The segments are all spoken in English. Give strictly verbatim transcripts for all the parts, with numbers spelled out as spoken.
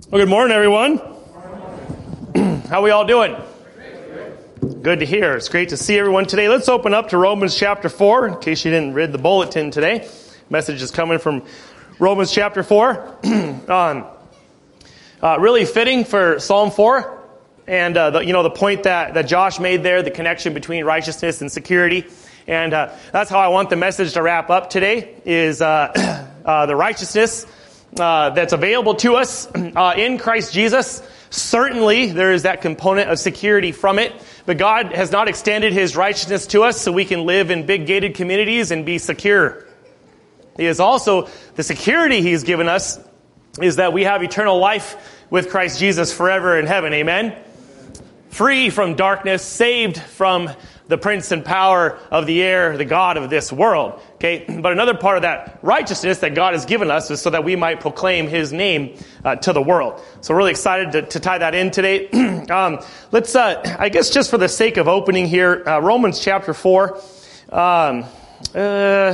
Well, good morning, everyone. How we all doing? Good to hear. It's great to see everyone today. Let's open up to Romans chapter four, in case you didn't read the bulletin today. Message is coming from Romans chapter four. um, uh, really fitting for Psalm four. And, uh, the, you know, the point that, that Josh made there, the connection between righteousness and security. And uh, that's how I want the message to wrap up today, is uh, uh, the righteousness Uh, that's available to us uh, in Christ Jesus. Certainly, there is that component of security from it, but God has not extended His righteousness to us so we can live in big gated communities and be secure. He is also, the security He's given us is that we have eternal life with Christ Jesus forever in heaven. Amen? Free from darkness, saved from the prince and power of the air, the God of this world. Okay, but another part of that righteousness that God has given us is so that we might proclaim His name uh, to the world. So really excited to, to tie that in today. um, let's, uh, I guess just for the sake of opening here, uh, Romans chapter four. Um, uh,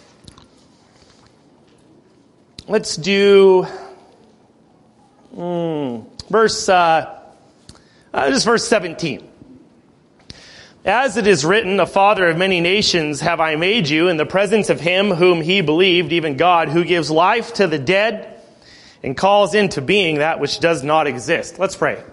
let's do mm, verse, uh, uh, just verse seventeen. As it is written, a father of many nations have I made you in the presence of him whom he believed, even God, who gives life to the dead and calls into being that which does not exist. Let's pray.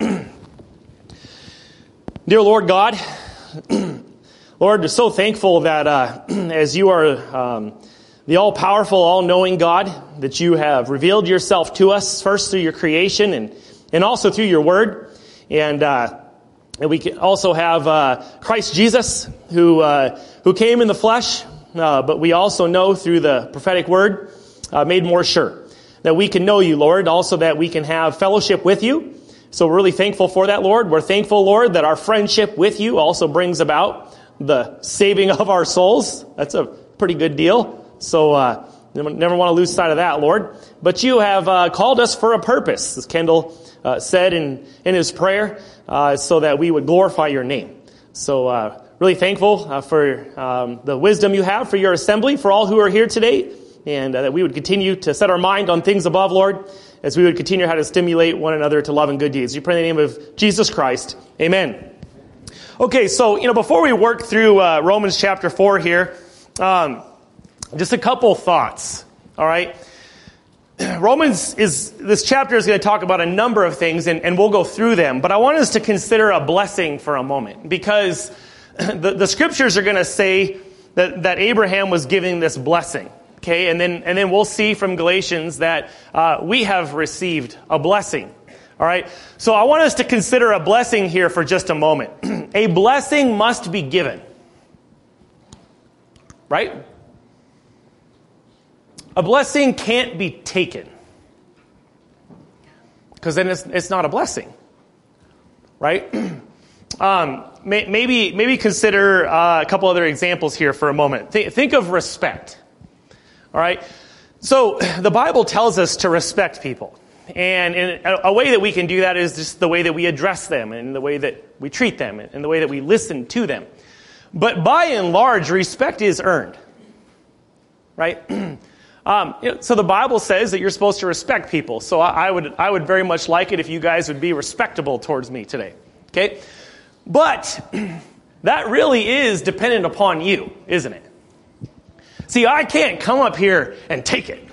Dear Lord God, Lord, we're so thankful that uh, as you are um, the all-powerful, all-knowing God, that you have revealed yourself to us, first through your creation and, and also through your word. And uh And we can also have uh, Christ Jesus, who uh, who came in the flesh, uh, but we also know through the prophetic word, uh, made more sure, that we can know you, Lord, also that we can have fellowship with you. So we're really thankful for that, Lord. We're thankful, Lord, that our friendship with you also brings about the saving of our souls. That's a pretty good deal. So uh, never want to lose sight of that, Lord. But you have uh, called us for a purpose, as Kendall uh, said in, in his prayer. Uh, so that we would glorify your name. So uh, really thankful uh, for um, the wisdom you have for your assembly, for all who are here today, and uh, that we would continue to set our mind on things above, Lord, as we would continue how to stimulate one another to love and good deeds. We pray in the name of Jesus Christ. Amen. Okay, so, you know, before we work through uh, Romans chapter four here, um, just a couple thoughts, all right? Romans is, this chapter is going to talk about a number of things, and, and we'll go through them. But I want us to consider a blessing for a moment, because the, the scriptures are going to say that, that Abraham was giving this blessing. Okay, and then and then we'll see from Galatians that uh, we have received a blessing. All right, so I want us to consider a blessing here for just a moment. A blessing must be given, right? A blessing can't be taken, because then it's, it's not a blessing, right? um, may, maybe maybe consider uh, a couple other examples here for a moment. Th- think of respect, all right? So the Bible tells us to respect people, and in a, a way that we can do that is just the way that we address them, and the way that we treat them, and the way that we listen to them. But by and large, respect is earned, right? Um, you know, so the Bible says that you're supposed to respect people. So I, I would I would very much like it if you guys would be respectable towards me today. Okay? But that really is dependent upon you, isn't it? See, I can't come up here and take it.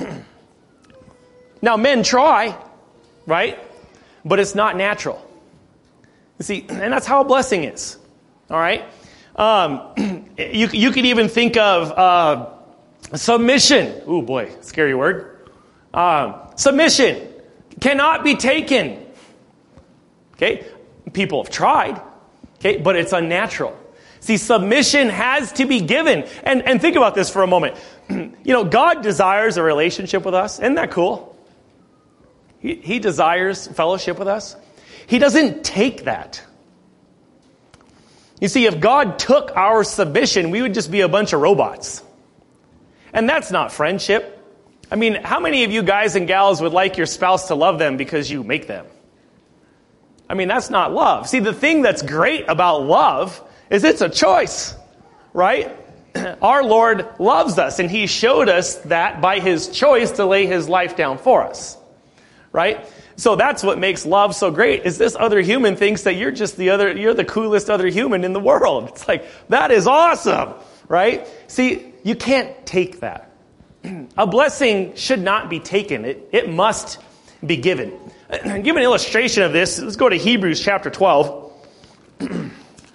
Now, men try, right? But it's not natural. You see, and that's how a blessing is. All right? Um, you, you could even think of Uh, submission. Ooh, boy, scary word. Um, submission cannot be taken. Okay? People have tried. Okay? But it's unnatural. See, submission has to be given. And, and think about this for a moment. You know, God desires a relationship with us. Isn't that cool? He, he desires fellowship with us. He doesn't take that. You see, if God took our submission, we would just be a bunch of robots. And that's not friendship. I mean, how many of you guys and gals would like your spouse to love them because you make them? I mean, that's not love. See, the thing that's great about love is it's a choice, right? Our Lord loves us, and He showed us that by His choice to lay His life down for us, right? So that's what makes love so great, is this other human thinks that you're just the other, you're the coolest other human in the world. It's like, that is awesome, right? See, you can't take that. A blessing should not be taken. It, it must be given. I'll give an illustration of this. Let's go to Hebrews chapter twelve. You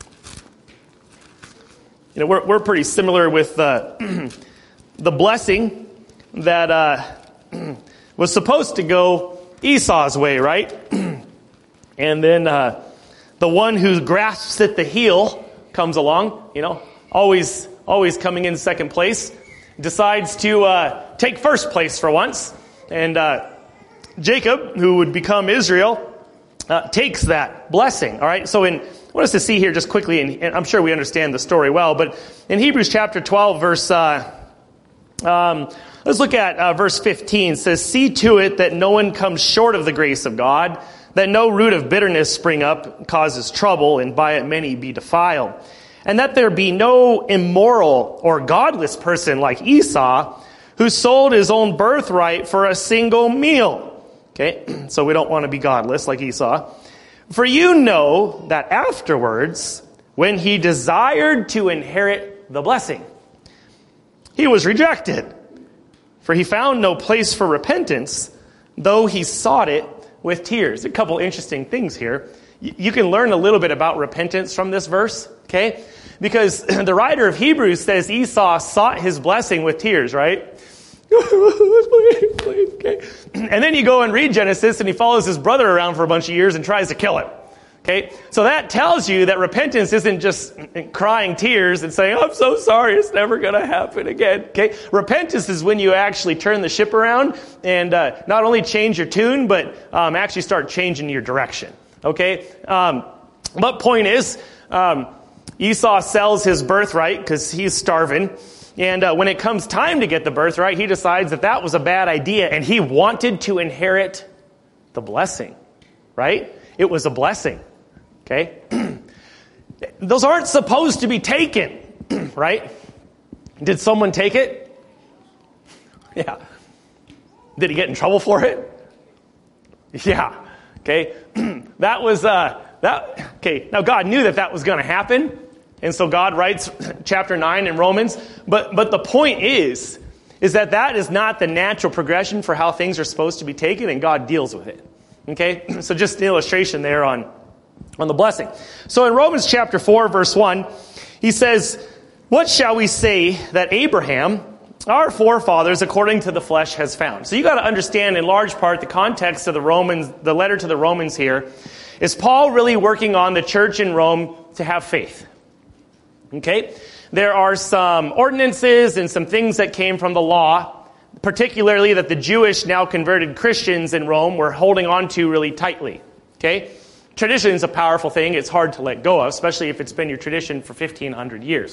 know, we're, we're pretty similar with uh, the blessing that uh, was supposed to go Esau's way, right? And then uh, the one who grasps at the heel comes along, you know, always always coming in second place, decides to uh, take first place for once. And uh, Jacob, who would become Israel, uh, takes that blessing, all right? So in, I want us to see here just quickly, and, and I'm sure we understand the story well, but in Hebrews chapter twelve, verse... Uh, um, Let's look at uh, verse fifteen. It says, "See to it that no one comes short of the grace of God, that no root of bitterness spring up, causes trouble, and by it many be defiled. And that there be no immoral or godless person like Esau, who sold his own birthright for a single meal." Okay, so we don't want to be godless like Esau. "For you know that afterwards, when he desired to inherit the blessing, he was rejected. For he found no place for repentance, though he sought it with tears." A couple interesting things here. You can learn a little bit about repentance from this verse, okay? Because the writer of Hebrews says Esau sought his blessing with tears, right? Okay. And then you go and read Genesis, and he follows his brother around for a bunch of years and tries to kill him. Okay, so that tells you that repentance isn't just crying tears and saying, "I'm so sorry, it's never going to happen again." Okay, repentance is when you actually turn the ship around and uh, not only change your tune, but um, actually start changing your direction. Okay, um, but point is, um, Esau sells his birthright because he's starving. And uh, when it comes time to get the birthright, he decides that that was a bad idea, and he wanted to inherit the blessing, right? It was a blessing. Okay? Those aren't supposed to be taken, right? Did someone take it? Yeah. Did he get in trouble for it? Yeah. Okay? That was, uh, that, okay, now God knew that that was going to happen, and so God writes chapter nine in Romans, but, but the point is, is that that is not the natural progression for how things are supposed to be taken, and God deals with it. Okay? So just an illustration there on on the blessing. So in Romans chapter four, verse one, he says, "What shall we say that Abraham, our forefathers, according to the flesh, has found?" So you got to understand in large part the context of the Romans, the letter to the Romans here. Is Paul really working on the church in Rome to have faith? Okay? There are some ordinances and some things that came from the law, particularly that the Jewish, now converted Christians in Rome were holding on to really tightly. Okay? Tradition is a powerful thing. It's hard to let go of, especially if it's been your tradition for fifteen hundred years.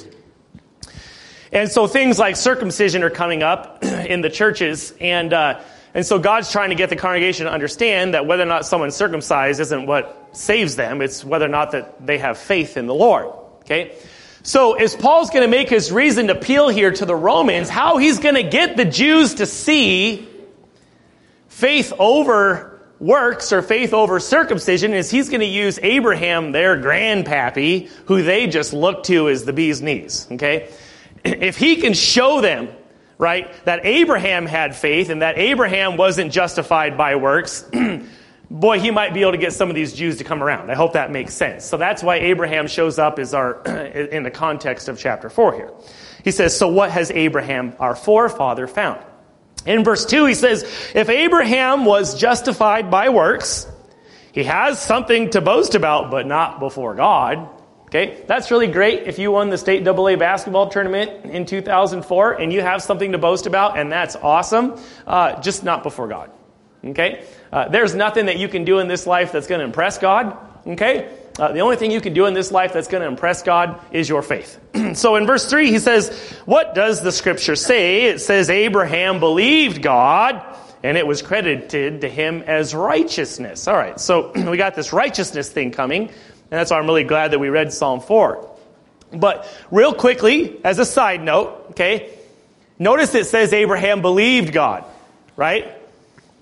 And so things like circumcision are coming up in the churches, and uh, and so God's trying to get the congregation to understand that whether or not someone's circumcised isn't what saves them. It's whether or not that they have faith in the Lord. Okay? So as Paul's going to make his reasoned appeal here to the Romans, how he's going to get the Jews to see faith over works or faith over circumcision is he's going to use Abraham, their grandpappy, who they just look to as the bee's knees. Okay? If he can show them, right, that Abraham had faith and that Abraham wasn't justified by works, boy, he might be able to get some of these Jews to come around. I hope that makes sense. So that's why Abraham shows up as our in the context of chapter four here. He says, "So what has Abraham, our forefather, found?" In verse two, he says, "If Abraham was justified by works, he has something to boast about, but not before God." Okay, that's really great if you won the state double A basketball tournament in two thousand four and you have something to boast about, and that's awesome, uh, just not before God. Okay, uh, there's nothing that you can do in this life that's going to impress God. Okay, uh, the only thing you can do in this life that's going to impress God is your faith. So in verse three, he says, "What does the scripture say?" It says, "Abraham believed God, and it was credited to him as righteousness." All right, so we got this righteousness thing coming, and that's why I'm really glad that we read Psalm four. But real quickly, as a side note, okay, notice it says Abraham believed God, right?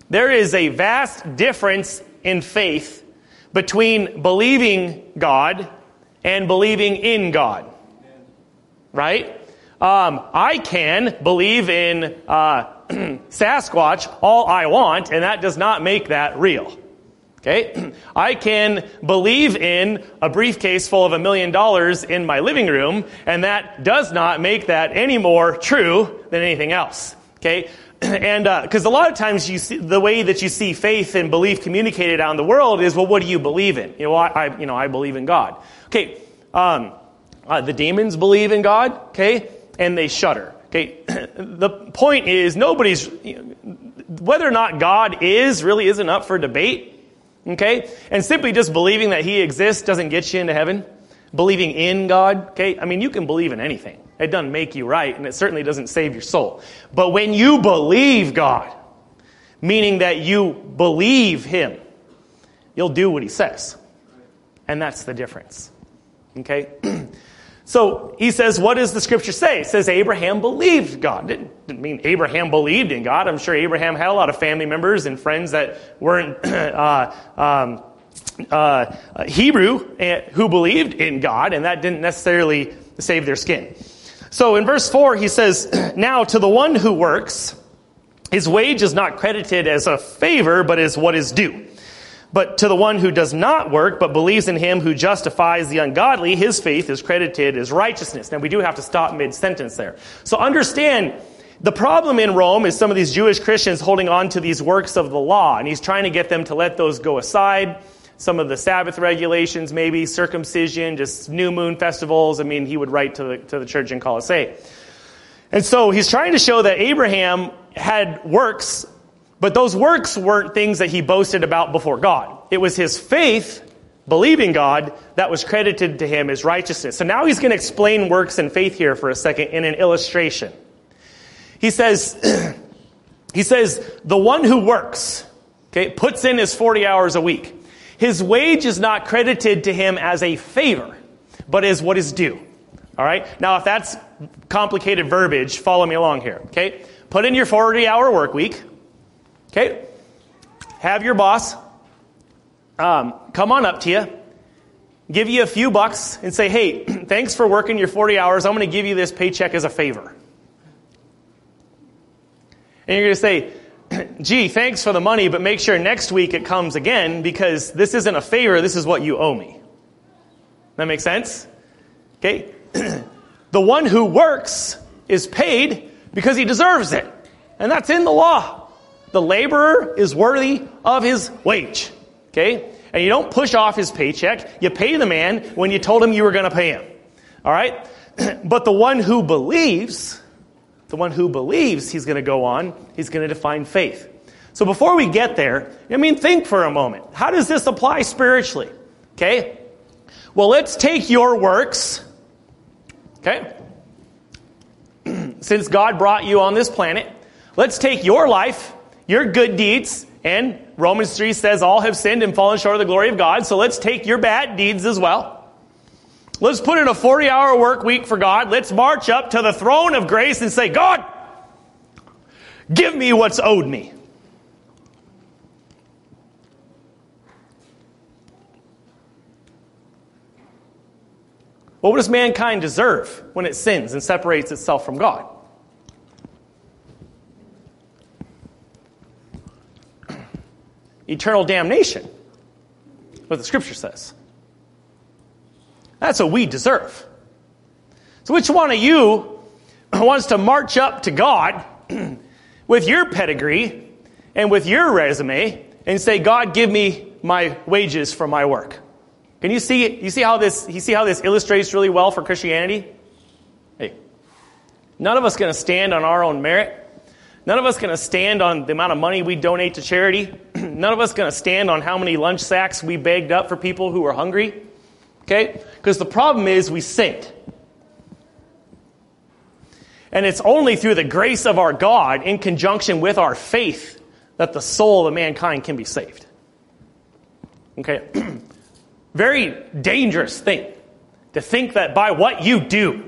There is a vast difference in faith between believing God and believing in God. Right? Um, I can believe in uh, Sasquatch all I want, and that does not make that real. Okay? I can believe in a briefcase full of a million dollars in my living room, and that does not make that any more true than anything else. Okay? And because uh, a lot of times you see the way that you see faith and belief communicated out in the world is, well, what do you believe in? You know, I, I you know, I believe in God. Okay, um, uh, the demons believe in God. Okay, and they shudder. Okay, the point is nobody's you know, whether or not God is really isn't up for debate. Okay, and simply just believing that He exists doesn't get you into heaven. Believing in God. Okay, I mean you can believe in anything. It doesn't make you right, and it certainly doesn't save your soul. But when you believe God, meaning that you believe Him, you'll do what He says. And that's the difference. Okay? So he says, what does the scripture say? It says Abraham believed God. It didn't mean Abraham believed in God. I'm sure Abraham had a lot of family members and friends that weren't uh, um, uh, Hebrew who believed in God, and that didn't necessarily save their skin. So in verse four, he says, now to the one who works, his wage is not credited as a favor, but as what is due. But to the one who does not work, but believes in Him who justifies the ungodly, his faith is credited as righteousness. Now we do have to stop mid-sentence there. So understand, the problem in Rome is some of these Jewish Christians holding on to these works of the law, and he's trying to get them to let those go aside. Some of the Sabbath regulations, maybe circumcision, just new moon festivals. I mean, he would write to the, to the church in Colossae. And so he's trying to show that Abraham had works, but those works weren't things that he boasted about before God. It was his faith, believing God, that was credited to him as righteousness. So now he's going to explain works and faith here for a second in an illustration. He says, he says, the one who works, okay, puts in his forty hours a week. His wage is not credited to him as a favor, but as what is due. All right? Now, if that's complicated verbiage, follow me along here. Okay? Put in your forty-hour work week. Okay? Have your boss um, come on up to you, give you a few bucks, and say, hey, thanks for working your forty hours. I'm going to give you this paycheck as a favor. And you're going to say, gee, thanks for the money, but make sure next week it comes again, because this isn't a favor, this is what you owe me. That makes sense? Okay? The one who works is paid because he deserves it. And that's in the law. The laborer is worthy of his wage. Okay? And you don't push off his paycheck. You pay the man when you told him you were going to pay him. All right? But the one who believes... The one who believes, he's going to go on, he's going to define faith. So before we get there, I mean, think for a moment. How does this apply spiritually? Okay? Well, let's take your works. Okay? Since God brought you on this planet, let's take your life, your good deeds, and Romans three says all have sinned and fallen short of the glory of God, so let's take your bad deeds as well. Let's put in a forty-hour work week for God. Let's march up to the throne of grace and say, God, give me what's owed me. What does mankind deserve when it sins and separates itself from God? Eternal damnation. What the Scripture says. That's what we deserve. So which one of you wants to march up to God with your pedigree and with your resume and say, God, give me my wages for my work? Can you see you see how this you see how this illustrates really well for Christianity? Hey, none of us going to stand on our own merit. None of us going to stand on the amount of money we donate to charity. None of us going to stand on how many lunch sacks we bagged up for people who are hungry. Okay? Because the problem is we sinned. And it's only through the grace of our God in conjunction with our faith that the soul of mankind can be saved. Okay? Very dangerous thing to think that by what you do,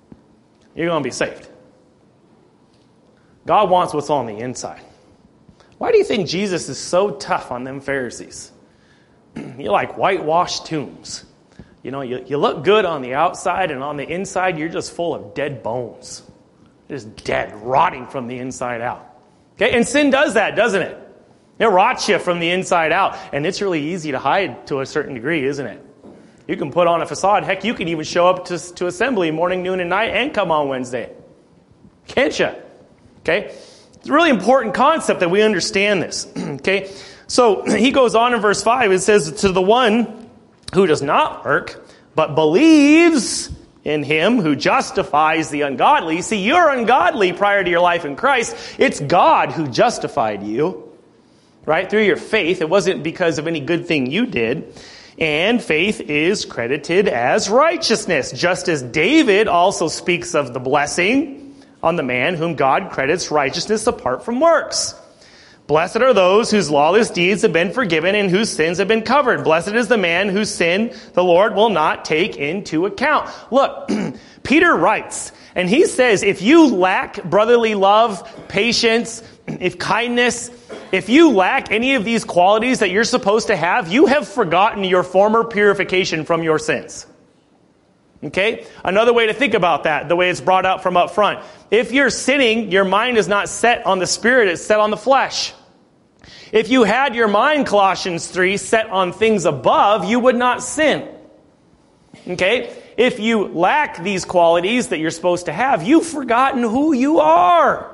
you're going to be saved. God wants what's on the inside. Why do you think Jesus is so tough on them Pharisees? You're like whitewashed tombs. You know, you, you look good on the outside, and on the inside, you're just full of dead bones. Just dead, rotting from the inside out. Okay, and sin does that, doesn't it? It rots you from the inside out, and it's really easy to hide to a certain degree, isn't it? You can put on a facade. Heck, you can even show up to, to assembly morning, noon, and night, and come on Wednesday. Can't you? Okay? It's a really important concept that we understand this. Okay? So he goes on in verse five. It says, to the one who does not work, but believes in him who justifies the ungodly. See, you're ungodly prior to your life in Christ. It's God who justified you, right? Through your faith. It wasn't because of any good thing you did. And faith is credited as righteousness, just as David also speaks of the blessing on the man whom God credits righteousness apart from works. Blessed are those whose lawless deeds have been forgiven and whose sins have been covered. Blessed is the man whose sin the Lord will not take into account. Look, Peter writes, and he says, if you lack brotherly love, patience, if kindness, if you lack any of these qualities that you're supposed to have, you have forgotten your former purification from your sins. Okay? Another way to think about that, the way it's brought out from up front. If you're sinning, your mind is not set on the spirit, it's set on the flesh. If you had your mind, Colossians three, set on things above, you would not sin. Okay? If you lack these qualities that you're supposed to have, you've forgotten who you are.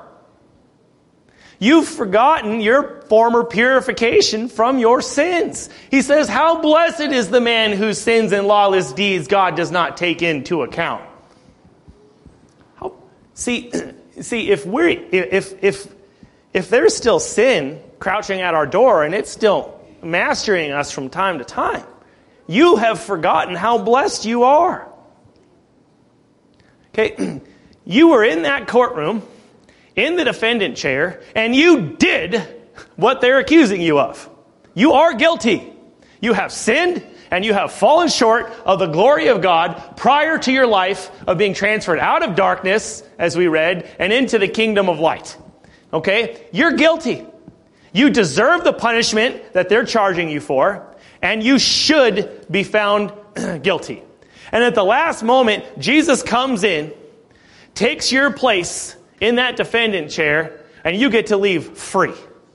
You've forgotten your former purification from your sins. He says, how blessed is the man whose sins and lawless deeds God does not take into account. How, see, see, if we're if if if there's still sin crouching at our door and it's still mastering us from time to time, you have forgotten how blessed you are. Okay, you were in that courtroom, in the defendant chair, and you did what they're accusing you of. You are guilty. You have sinned, and you have fallen short of the glory of God prior to your life of being transferred out of darkness, as we read, and into the kingdom of light. Okay? You're guilty. You deserve the punishment that they're charging you for, and you should be found guilty. And at the last moment, Jesus comes in, takes your place in that defendant chair, and you get to leave free.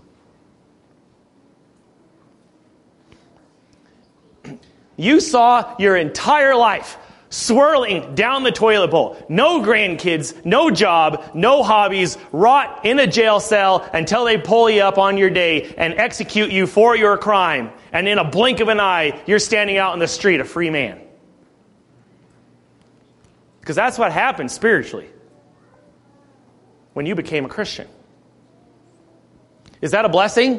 You saw your entire life swirling down the toilet bowl. No grandkids, no job, no hobbies, rot in a jail cell until they pull you up on your day and execute you for your crime. And in a blink of an eye, you're standing out in the street a free man. Because that's what happened spiritually when you became a Christian. Is that a blessing?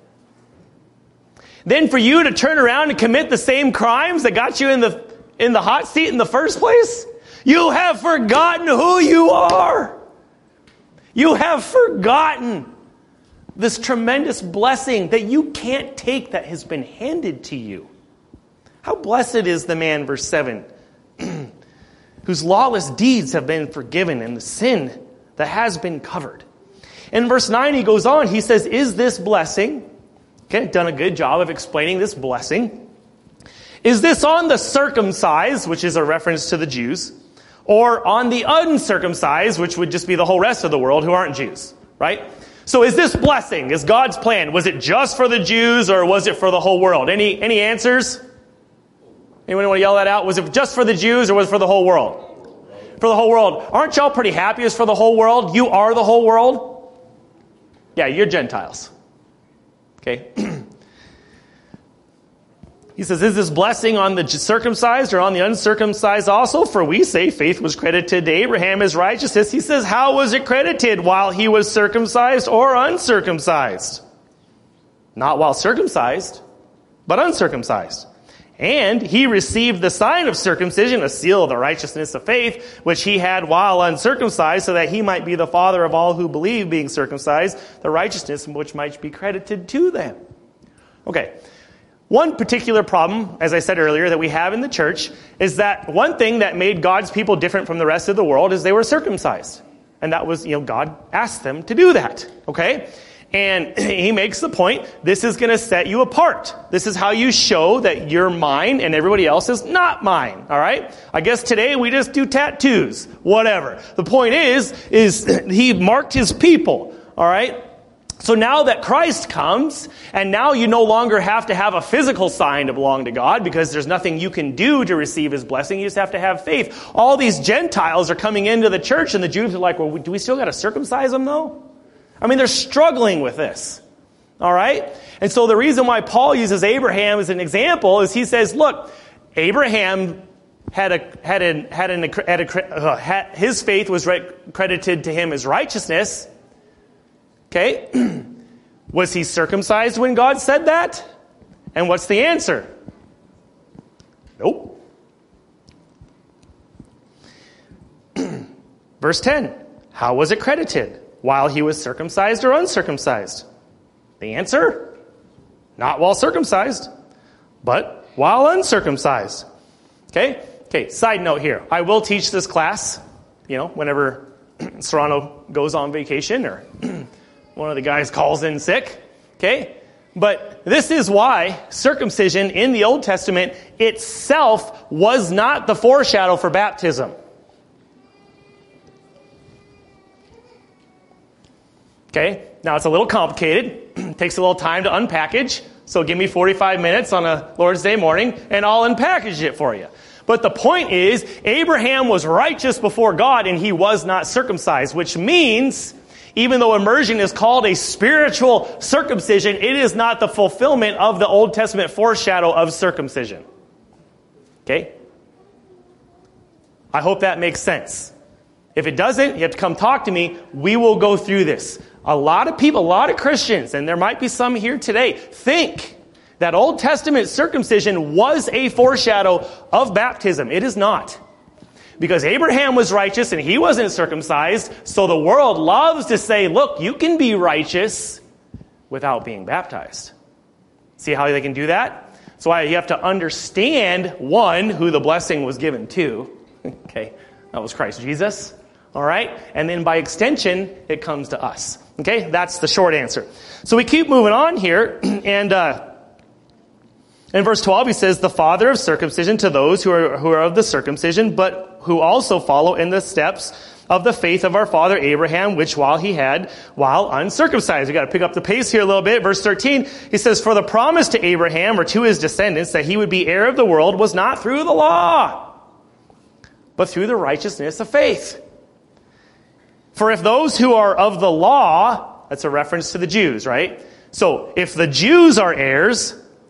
Then for you to turn around and commit the same crimes that got you in the in the hot seat in the first place? You have forgotten who you are. You have forgotten this tremendous blessing that you can't take that has been handed to you. How blessed is the man, verse seven, whose lawless deeds have been forgiven and the sin that has been covered. In verse nine, he goes on. He says, is this blessing, okay, done a good job of explaining this blessing. Is this on the circumcised, which is a reference to the Jews, or on the uncircumcised, which would just be the whole rest of the world who aren't Jews, right? So is this blessing, is God's plan, was it just for the Jews or was it for the whole world? Any any answers? Anyone want to yell that out? Was it just for the Jews or was it for the whole world? For the whole world. Aren't y'all pretty happy it's for the whole world? You are the whole world? Yeah, you're Gentiles. Okay. He says, is this blessing on the circumcised or on the uncircumcised also? For we say faith was credited to Abraham as righteousness. He says, how was it credited? While he was circumcised or uncircumcised? Not while circumcised, but uncircumcised. And he received the sign of circumcision, a seal of the righteousness of faith, which he had while uncircumcised, so that he might be the father of all who believe, being circumcised, the righteousness which might be credited to them. Okay. One particular problem, as I said earlier, that we have in the church is that one thing that made God's people different from the rest of the world is they were circumcised. And that was, you know, God asked them to do that. Okay? And he makes the point, this is going to set you apart. This is how you show that you're mine and everybody else is not mine. All right? I guess today we just do tattoos. Whatever. The point is, is he marked his people. All right? So now that Christ comes, and now you no longer have to have a physical sign to belong to God because there's nothing you can do to receive his blessing. You just have to have faith. All these Gentiles are coming into the church, and the Jews are like, well, do we still got to circumcise them though? I mean, they're struggling with this. All right? And so the reason why Paul uses Abraham as an example is he says, look, Abraham had a, had an, had an, had a, uh, had, his faith was credited to him as righteousness. Okay? Was he circumcised when God said that? And what's the answer? Nope. Verse ten. How was it credited? While he was circumcised or uncircumcised? The answer? Not while circumcised, but while uncircumcised. Okay? Okay, side note here. I will teach this class, you know, whenever Serrano goes on vacation or one of the guys calls in sick, okay? But this is why circumcision in the Old Testament itself was not the foreshadow for baptism. Okay? Now it's a little complicated. Takes a little time to unpackage. So give me forty-five minutes on a Lord's Day morning and I'll unpackage it for you. But the point is, Abraham was righteous before God and he was not circumcised, which means even though immersion is called a spiritual circumcision, it is not the fulfillment of the Old Testament foreshadow of circumcision. Okay? I hope that makes sense. If it doesn't, you have to come talk to me. We will go through this. A lot of people, a lot of Christians, and there might be some here today, think that Old Testament circumcision was a foreshadow of baptism. It is not. Because Abraham was righteous and he wasn't circumcised, so the world loves to say, look, you can be righteous without being baptized. See how they can do that? So you have to understand, one, who the blessing was given to. Okay, that was Christ Jesus. All right? And then by extension, it comes to us. Okay, that's the short answer. So we keep moving on here, and uh, in verse twelve, he says, the father of circumcision to those who are, who are of the circumcision, but who also follow in the steps of the faith of our father Abraham, which while he had, while uncircumcised. We got to pick up the pace here a little bit. Verse thirteen, he says, for the promise to Abraham, or to his descendants, that he would be heir of the world was not through the law, but through the righteousness of faith. For if those who are of the law, that's a reference to the Jews, right? So if the Jews are heirs,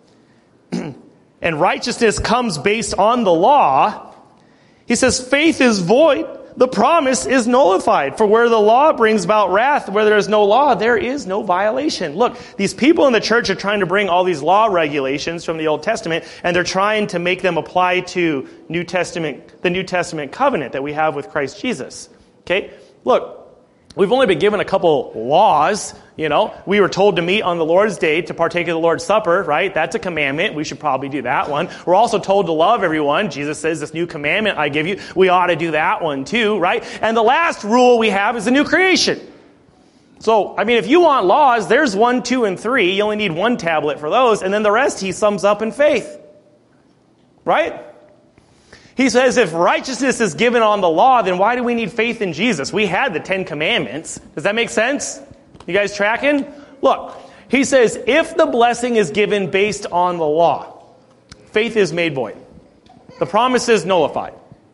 and righteousness comes based on the law, he says faith is void, the promise is nullified. For where the law brings about wrath, where there is no law, there is no violation. Look, these people in the church are trying to bring all these law regulations from the Old Testament, and they're trying to make them apply to New Testament, the New Testament covenant that we have with Christ Jesus. Okay? Look, we've only been given a couple laws. You know, we were told to meet on the Lord's Day to partake of the Lord's Supper, right? That's a commandment. We should probably do that one. We're also told to love everyone. Jesus says, this new commandment I give you, we ought to do that one too, right? And the last rule we have is the new creation. So, I mean, if you want laws, there's one, two, and three. You only need one tablet for those. And then the rest he sums up in faith. Right? He says if righteousness is given on the law, then why do we need faith in Jesus? We had the Ten Commandments. Does that make sense? You guys tracking? Look, he says if the blessing is given based on the law, faith is made void. The promise is nullified.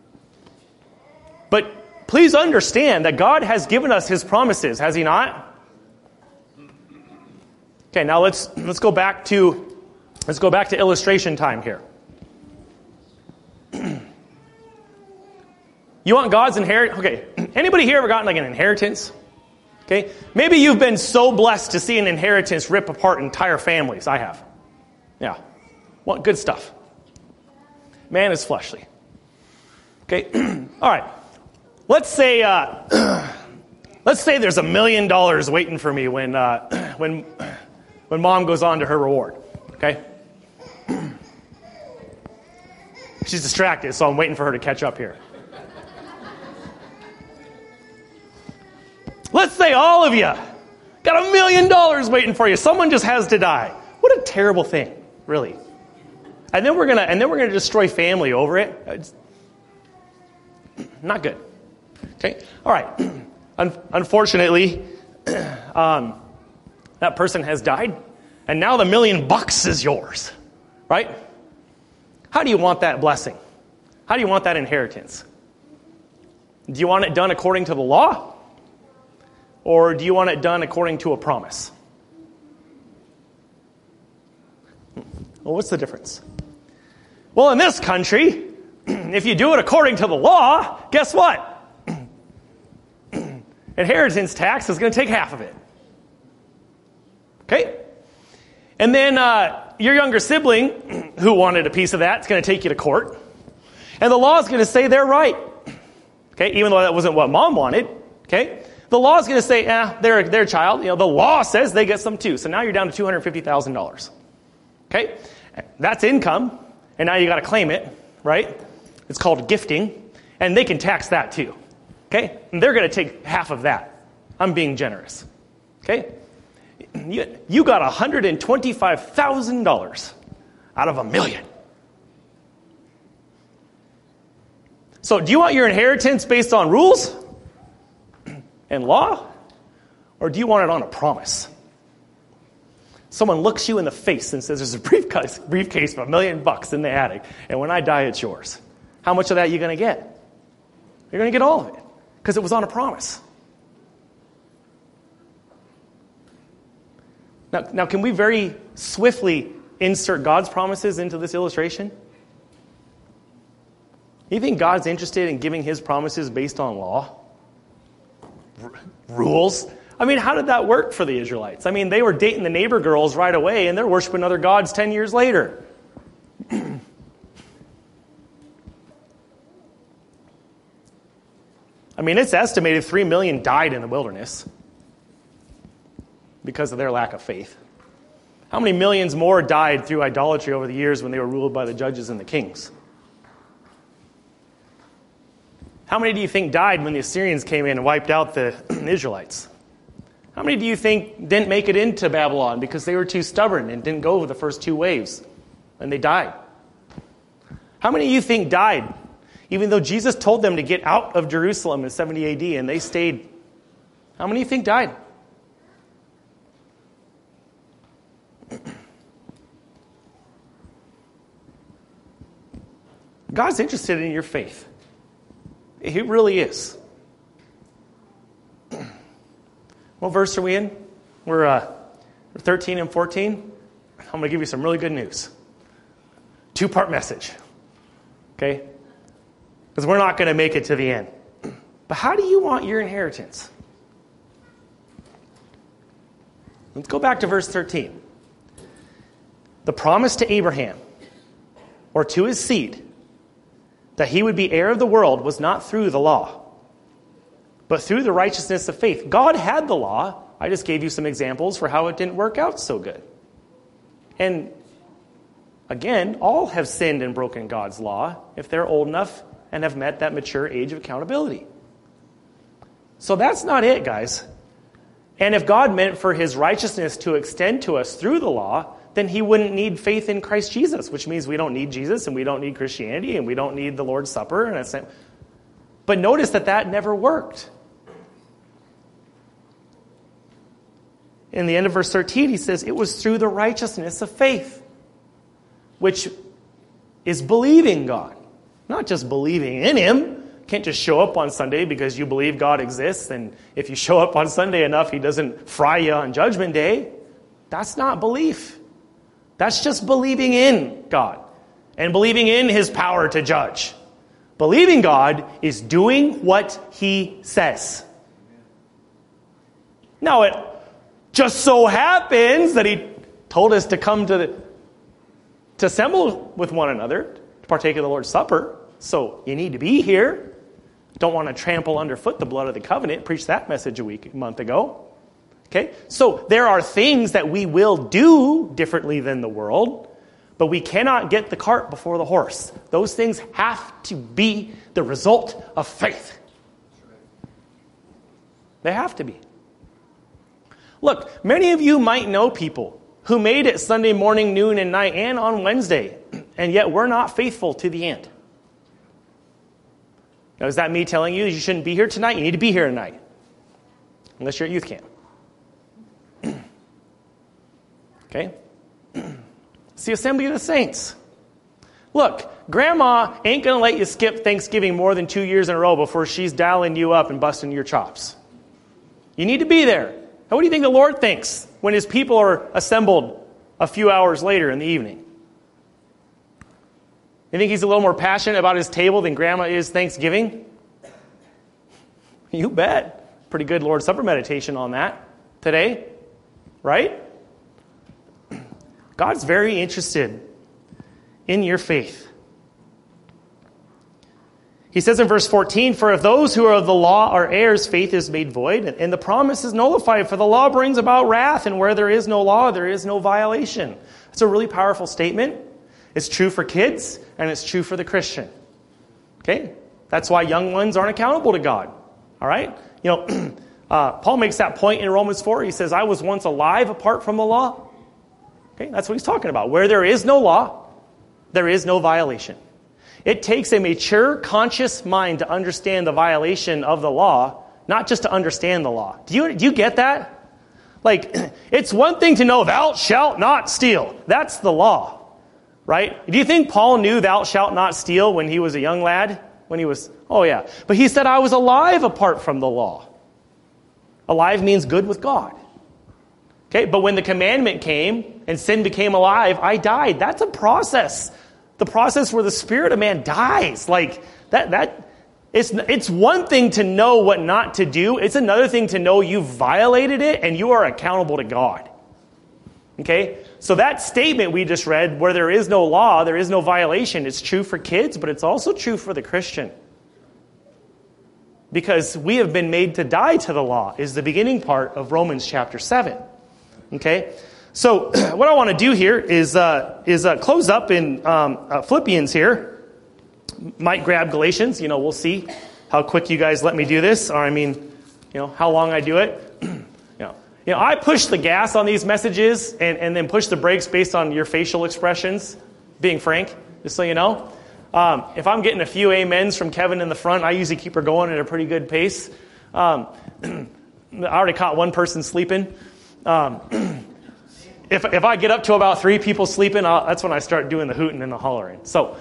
But please understand that God has given us his promises, has he not? Okay, now let's let's go back to let's go back to illustration time here. You want God's inheritance? Okay, anybody here ever gotten like an inheritance? Okay, maybe you've been so blessed to see an inheritance rip apart entire families. I have. Yeah, what good stuff. Man is fleshly. Okay, all right. Let's say uh, let's say there's a million dollars waiting for me when uh, when when mom goes on to her reward. Okay, she's distracted, so I'm waiting for her to catch up here. Let's say all of you got got a million dollars waiting for you. Someone just has to die. What a terrible thing, really. And then we're gonna and then we're gonna destroy family over it. It's not good. Okay, all right. Un- unfortunately, um, that person has died, and now the million bucks is yours, right? How do you want that blessing? How do you want that inheritance? Do you want it done according to the law? Or do you want it done according to a promise? Well, what's the difference? Well, in this country, if you do it according to the law, guess what? Inheritance tax is going to take half of it. Okay? And then uh, your younger sibling who wanted a piece of that is going to take you to court. And the law is going to say they're right. Okay? Even though that wasn't what mom wanted. Okay? The law is going to say, eh, they're their child. You know, the law says they get some too. So now you're down to two hundred fifty thousand dollars. Okay? That's income. And now you got to claim it, right? It's called gifting. And they can tax that too. Okay? And they're going to take half of that. I'm being generous. Okay? You, you got one hundred twenty-five thousand dollars out of a million. So do you want your inheritance based on rules and law? Or do you want it on a promise? Someone looks you in the face and says, there's a briefcase, briefcase of a million bucks in the attic, and when I die, it's yours. How much of that are you going to get? You're going to get all of it, because it was on a promise. Now, now, can we very swiftly insert God's promises into this illustration? You think God's interested in giving his promises based on law? R- rules? I mean, how did that work for the Israelites? I mean, they were dating the neighbor girls right away, and they're worshiping other gods ten years later. I mean, it's estimated three million died in the wilderness because of their lack of faith. How many millions more died through idolatry over the years when they were ruled by the judges and the kings? How many do you think died when the Assyrians came in and wiped out the Israelites? How many do you think didn't make it into Babylon because they were too stubborn and didn't go over the first two waves and they died? How many of you think died even though Jesus told them to get out of Jerusalem in seventy A D and they stayed? How many do you think died? God's interested in your faith. He really is. What verse are we in? We're uh, thirteen and fourteen. I'm going to give you some really good news. Two-part message. Okay? Because we're not going to make it to the end. But how do you want your inheritance? Let's go back to verse thirteen. The promise to Abraham, or to his seed, that he would be heir of the world was not through the law, but through the righteousness of faith. God had the law. I just gave you some examples for how it didn't work out so good. And again, all have sinned and broken God's law if they're old enough and have met that mature age of accountability. So that's not it, guys. And if God meant for his righteousness to extend to us through the law, then he wouldn't need faith in Christ Jesus, which means we don't need Jesus and we don't need Christianity and we don't need the Lord's Supper. And it's, but notice that that never worked. In the end of verse thirteen, he says, it was through the righteousness of faith, which is believing God, not just believing in him. You can't just show up on Sunday because you believe God exists, and if you show up on Sunday enough, he doesn't fry you on Judgment Day. That's not belief. That's just believing in God and believing in his power to judge. Believing God is doing what he says. Now, it just so happens that he told us to come to the, to assemble with one another, to partake of the Lord's Supper. So you need to be here. Don't want to trample underfoot the blood of the covenant. Preached that message a week, a month ago. Okay, so there are things that we will do differently than the world, but we cannot get the cart before the horse. Those things have to be the result of faith. They have to be. Look, many of you might know people who made it Sunday morning, noon, and night, and on Wednesday, and yet we're not faithful to the end. Now, is that me telling you you shouldn't be here tonight? You need to be here tonight, unless you're at youth camp. Okay? It's the assembly of the saints. Look, Grandma ain't going to let you skip Thanksgiving more than two years in a row before she's dialing you up and busting your chops. You need to be there. And what do you think the Lord thinks when his people are assembled a few hours later in the evening? You think he's a little more passionate about his table than Grandma is Thanksgiving? You bet. Pretty good Lord's Supper meditation on that today, right? God's very interested in your faith. He says in verse fourteen, for if those who are of the law are heirs, faith is made void, and the promise is nullified, for the law brings about wrath, and where there is no law, there is no violation. It's a really powerful statement. It's true for kids, and it's true for the Christian. Okay? That's why young ones aren't accountable to God. All right? You know, uh, Paul makes that point in Romans four. He says, I was once alive apart from the law. Okay? That's what he's talking about. Where there is no law, there is no violation. It takes a mature, conscious mind to understand the violation of the law, not just to understand the law. Do you, do you get that? Like, it's one thing to know, thou shalt not steal. That's the law. Right? Do you think Paul knew thou shalt not steal when he was a young lad? When he was, oh yeah. But he said, I was alive apart from the law. Alive means good with God. Okay, but when the commandment came and sin became alive, I died. That's a process. The process where the spirit of man dies. Like, that, that, it's, it's one thing to know what not to do. It's another thing to know you violated it and you are accountable to God. Okay? So that statement we just read, where there is no law, there is no violation, it's true for kids, but it's also true for the Christian. Because we have been made to die to the law, is the beginning part of Romans chapter seven. Okay? So what I want to do here is uh, is uh, close up in um, uh, Philippians here. Might grab Galatians. You know, we'll see how quick you guys let me do this. Or, I mean, you know, how long I do it. You know, I push the gas on these messages and, and then push the brakes based on your facial expressions, being frank, just so you know. Um, if I'm getting a few amens from Kevin in the front, I usually keep her going at a pretty good pace. Um, I already caught one person sleeping. Um, if if I get up to about three people sleeping, I'll, that's when I start doing the hooting and the hollering. So,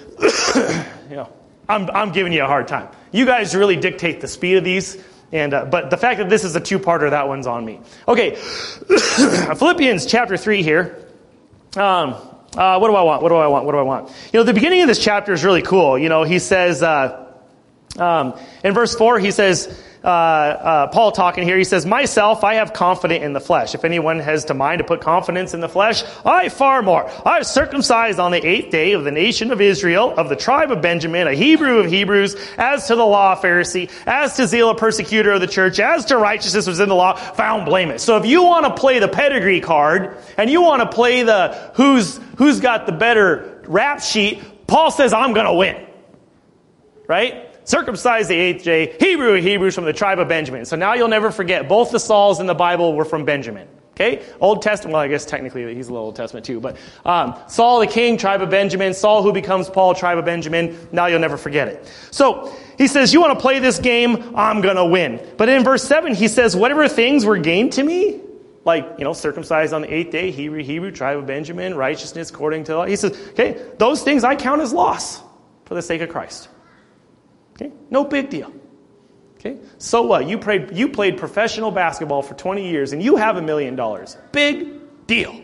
you know, I'm I'm giving you a hard time. You guys really dictate the speed of these. And uh, but the fact that this is a two-parter, that one's on me. Okay, Philippians chapter three here. Um, uh, what do I want? What do I want? What do I want? You know, the beginning of this chapter is really cool. You know, he says uh, um, in verse four, he says, uh, uh, Paul talking here, he says, myself, I have confidence in the flesh. If anyone has to mind to put confidence in the flesh, I far more. I was circumcised on the eighth day of the nation of Israel, of the tribe of Benjamin, a Hebrew of Hebrews, as to the law, a Pharisee, as to zeal, a persecutor of the church, as to righteousness was in the law, found blameless. So if you want to play the pedigree card, and you want to play the who's, who's got the better rap sheet, Paul says, I'm going to win. Right? Circumcised the eighth day, Hebrew of Hebrews from the tribe of Benjamin. So now you'll never forget, both the Sauls in the Bible were from Benjamin. Okay? Old Testament, well, I guess technically he's a little Old Testament too, but um, Saul the king, tribe of Benjamin. Saul who becomes Paul, tribe of Benjamin. Now you'll never forget it. So he says, you want to play this game? I'm going to win. But in verse seven, he says, whatever things were gained to me, like, you know, circumcised on the eighth day, Hebrew, Hebrew, tribe of Benjamin, righteousness according to the law. He says, okay, those things I count as loss for the sake of Christ. Okay, no big deal. Okay, so what? You played you played professional basketball for twenty years and you have a million dollars. Big deal.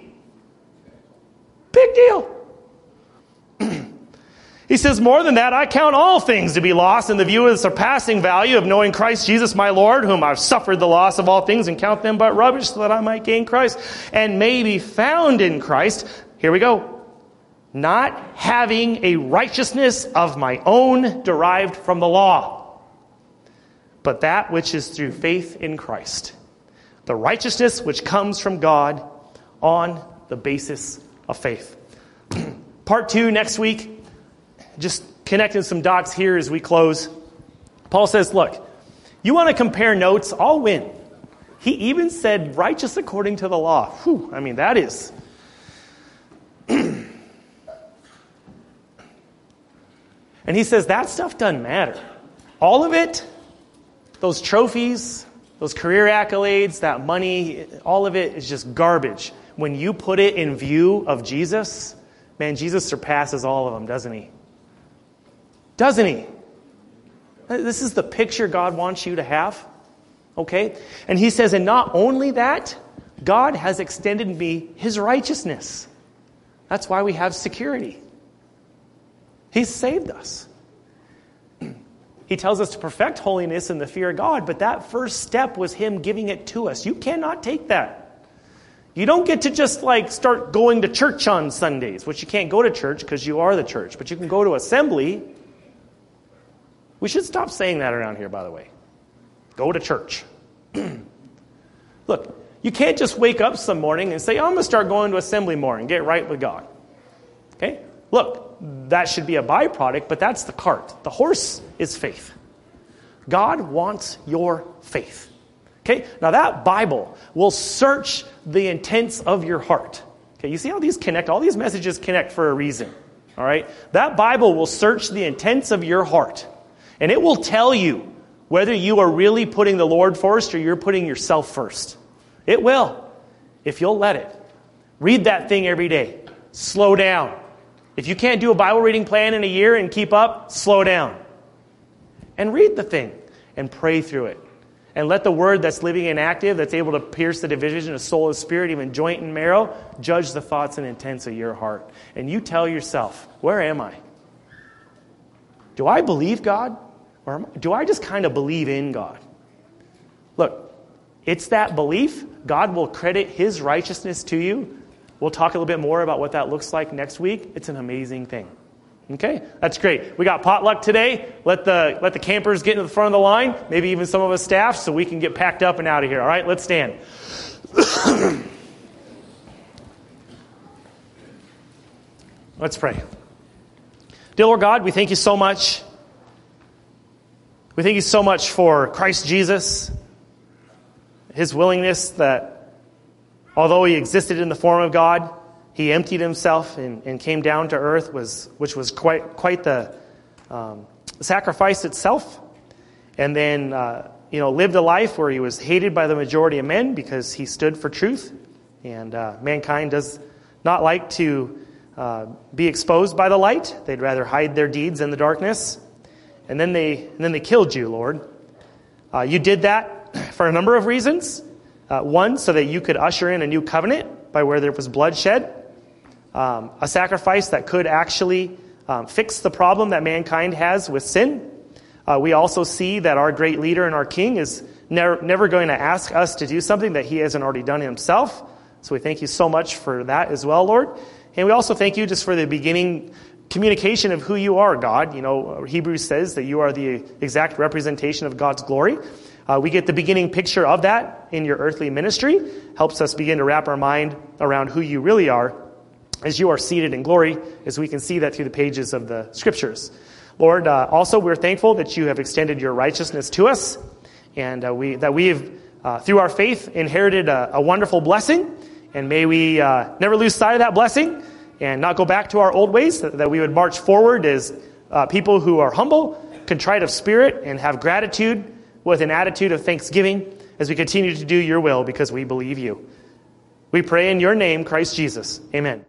Big deal. He says, more than that, I count all things to be lost in the view of the surpassing value of knowing Christ Jesus my Lord, whom I've suffered the loss of all things and count them but rubbish so that I might gain Christ and may be found in Christ. Here we go. Not having a righteousness of my own derived from the law, but that which is through faith in Christ. The righteousness which comes from God on the basis of faith. Part two next week. Just connecting some dots here as we close. Paul says, look, you want to compare notes? I'll win. He even said righteous according to the law. Whew, I mean, that is... And he says that stuff doesn't matter. All of it, those trophies, those career accolades, that money, all of it is just garbage. When you put it in view of Jesus, man, Jesus surpasses all of them, doesn't he? Doesn't he? This is the picture God wants you to have. Okay? And he says, and not only that, God has extended me his righteousness. That's why we have security. He's saved us. He tells us to perfect holiness in the fear of God, but that first step was him giving it to us. You cannot take that. You don't get to just like start going to church on Sundays, which you can't go to church because you are the church, but you can go to assembly. We should stop saying that around here, by the way. Go to church. Look, you can't just wake up some morning and say, I'm going to start going to assembly more and get right with God. Okay? Look, that should be a byproduct, but that's the cart. The horse is faith. God wants your faith. Okay? Now that Bible will search the intents of your heart. Okay, you see how these connect? All these messages connect for a reason. All right? That Bible will search the intents of your heart. And it will tell you whether you are really putting the Lord first or you're putting yourself first. It will, if you'll let it. Read that thing every day. Slow down. If you can't do a Bible reading plan in a year and keep up, slow down. And read the thing and pray through it. And let the word that's living and active, that's able to pierce the division of soul and spirit, even joint and marrow, judge the thoughts and intents of your heart. And you tell yourself, where am I? Do I believe God? Or do I just kind of believe in God? Look, it's that belief. God will credit his righteousness to you. We'll talk a little bit more about what that looks like next week. It's an amazing thing. Okay? That's great. We got potluck today. Let the let the campers get in the front of the line. Maybe even some of us staff so we can get packed up and out of here. All right? Let's stand. Let's pray. Dear Lord God, we thank you so much. We thank you so much for Christ Jesus. His willingness that although he existed in the form of God, he emptied himself and, and came down to earth, was which was quite quite the um, sacrifice itself. And then, uh, you know, lived a life where he was hated by the majority of men because he stood for truth. And uh, mankind does not like to uh, be exposed by the light. They'd rather hide their deeds in the darkness. And then they and then they killed you, Lord. Uh, you did that for a number of reasons. Uh, one, so that you could usher in a new covenant by where there was bloodshed. Um, a sacrifice that could actually um, fix the problem that mankind has with sin. Uh, we also see that our great leader and our king is never, never going to ask us to do something that he hasn't already done himself. So we thank you so much for that as well, Lord. And we also thank you just for the beginning communication of who you are, God. You know, Hebrews says that you are the exact representation of God's glory. Uh, we get the beginning picture of that in your earthly ministry. Helps us begin to wrap our mind around who you really are as you are seated in glory, as we can see that through the pages of the scriptures. Lord, uh, also we're thankful that you have extended your righteousness to us, and uh, we that we have, uh, through our faith, inherited a, a wonderful blessing. And may we uh, never lose sight of that blessing and not go back to our old ways, that, that we would march forward as uh, people who are humble, contrite of spirit, and have gratitude with an attitude of thanksgiving as we continue to do your will because we believe you. We pray in your name, Christ Jesus. Amen.